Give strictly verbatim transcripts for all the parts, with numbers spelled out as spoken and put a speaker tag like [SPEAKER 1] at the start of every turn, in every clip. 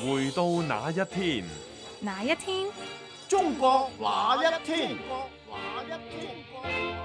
[SPEAKER 1] 回到那一天，
[SPEAKER 2] 哪一天？
[SPEAKER 3] 中國那一天？中國那一天？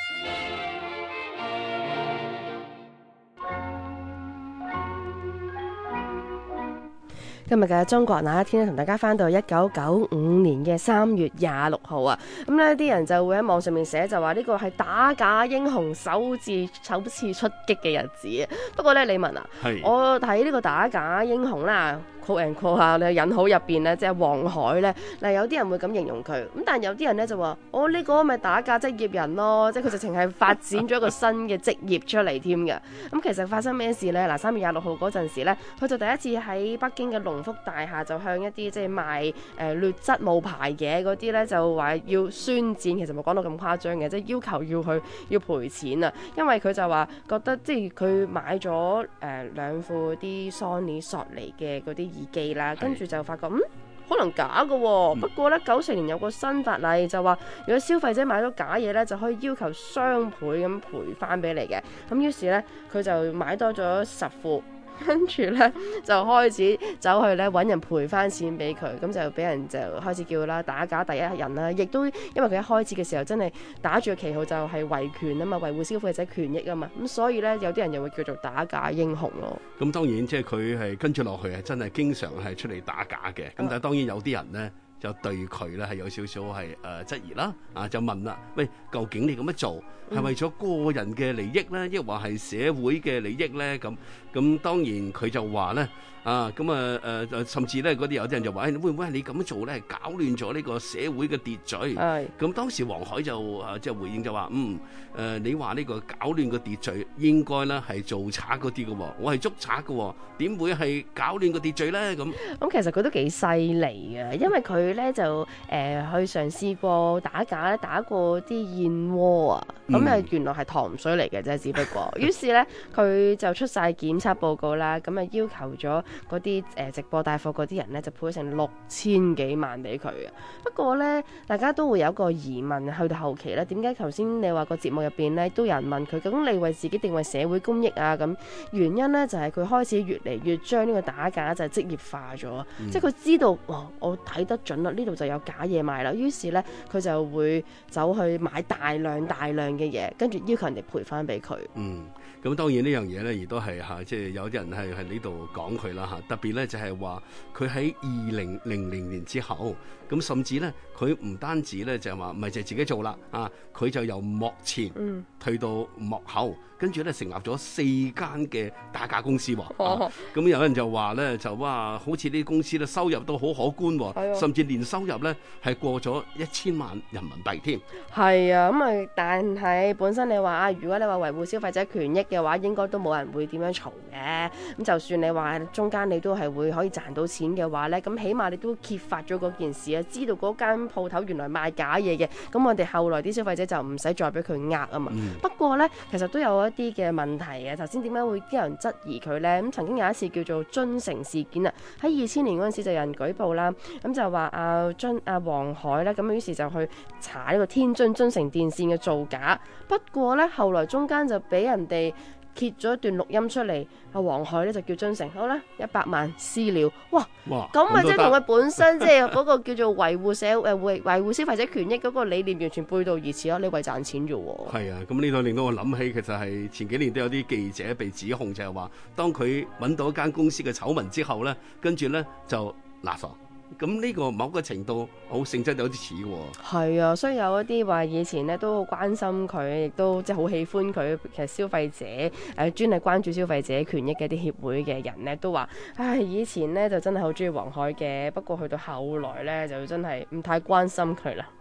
[SPEAKER 4] 今日嘅中國那一天咧，同大家翻到一九九五年嘅三月廿六號啊！咁呢啲人就會喺網上面寫就話呢個係打假英雄首次首次出擊嘅日子。不過呢，李文啊，我睇呢個打假英雄啦。quote and quote 啊，你引號入邊咧，即係黃海咧，嗱有啲人會咁形容佢，咁但係有啲人咧就話，哦呢個咪打假職業人咯，即係佢直情係發展咗一個新嘅職業出嚟添嘅。咁其實發生咩事咧？嗱，三月廿六號嗰陣時咧，佢就第一次喺北京嘅龍福大廈就向一啲即係賣誒劣質冇牌嘢嗰啲咧，就話要宣戰，其實冇講到咁誇張嘅，即係要求要去要賠錢啊，因為佢就話覺得即係佢買咗誒、呃、兩副啲 Sony 索尼嘅嗰啲耳機啦，跟住就發覺嗯可能假嘅喎、哦嗯。不過咧九四年有個新法例就話，如果消費者買咗假嘢咧，就可以要求雙倍咁賠翻俾你嘅。咁於是咧佢就買多咗十副。跟住咧就開始走去咧揾人賠翻錢俾佢，咁就俾人就開始叫啦打假第一人啦，亦都因為佢一開始嘅時候真係打住個旗號就係維權啊嘛，維護消費者權益啊嘛，咁所以咧有啲人又會叫做打假英雄咯。
[SPEAKER 5] 咁當然即係佢係跟住落去係真係經常係出嚟打假嘅，咁、嗯、但係當然有啲人咧就對佢咧係有少少係誒質疑啦，啊就問啦，喂，究竟你咁樣做係為咗個人嘅利益咧，抑或係社會嘅利益咧？咁咁當然佢就話咧，啊咁啊誒甚至咧嗰啲有啲人就話，會唔會係你咁樣做咧，係搞亂咗呢個社會嘅秩序？係。咁當時黃海就誒即係回應就話，嗯誒、呃、你話呢個搞亂個秩序應該咧係做賊嗰啲嘅喎，我係捉賊嘅喎，點會係搞亂個秩序咧？咁
[SPEAKER 4] 咁其實佢都幾犀利嘅，因為佢咧就誒、呃、去嘗試過打假咧，打過啲燕窩啊，咁、嗯、啊原來係糖水嚟嘅啫，只不過於是咧佢就出晒檢測報告啦，咁啊要求咗嗰啲誒直播帶貨嗰啲人咧就賠成六千幾萬俾佢啊。不過咧大家都會有一個疑問，去到後期咧，點解頭先你話個節目入邊咧都有人問佢究竟你為自己定為社會公益啊？咁原因咧就係、是、佢開始越嚟越將呢個打假就係職業化咗、嗯，即係佢知道哦，我睇得準啦，呢度就有假嘢賣啦，於是咧佢就會走去買大量大量嘅嘢，跟住要求人哋賠翻俾佢。
[SPEAKER 5] 嗯，咁當然呢樣嘢咧，亦都係嚇，即係有啲人係喺呢度講佢啦嚇。特別咧就係話佢喺二零零零年之後，咁甚至咧佢唔單止咧就係話唔係就係自己做啦啊，佢就由幕前退到幕後，跟住咧成立咗四間嘅打假公司喎。咁、哦啊、有人就話咧就哇，好似呢啲公司咧收入都好可觀喎，甚至年收入咧係過咗一千萬人民幣添。
[SPEAKER 4] 係啊，咁啊，但係本身你話啊，如果你話維護消費者權益嘅話，應該都冇人會點樣嘈嘅。咁就算你話中間你都係會可以賺到錢嘅話咧，咁起碼你都揭發咗嗰件事啊，知道嗰間鋪頭原來賣假嘢嘅，咁我哋後來啲消費者就唔使再俾佢呃啊嘛。嗯、不過咧，其實都有一啲嘅問題嘅。頭先點解會啲人質疑佢咧？咁曾經有一次叫做津城事件啊，喺二千年嗰陣時就有人舉報啦，咁就話啊津啊黃海咧，咁於是就去查呢個天津津城電線嘅造假。不過咧，後來中間就俾人哋揭咗一段錄音出嚟，阿黃海咧就叫津城，好啦，一百萬私了，哇，咁咪即係同佢本身即係嗰個叫做維護社誒維維護消費者權益嗰個理念完全背道而馳咯，你為賺錢啫喎。係
[SPEAKER 5] 啊，咁呢度令到我諗起，其實係前幾年都有啲記者被指控，就係話，當佢揾到一間公司嘅醜聞之後咧，跟住咧就拿傻。咁呢個某個程度好性質有啲似喎。係
[SPEAKER 4] 啊，所以有一啲話以前咧都好關心佢，亦都即係好喜歡佢。其實消費者誒、呃、專係關注消費者權益嘅啲協會嘅人咧都話，唉，以前咧就真係好中意黃海嘅，不過去到後來咧就真係唔太關心佢啦。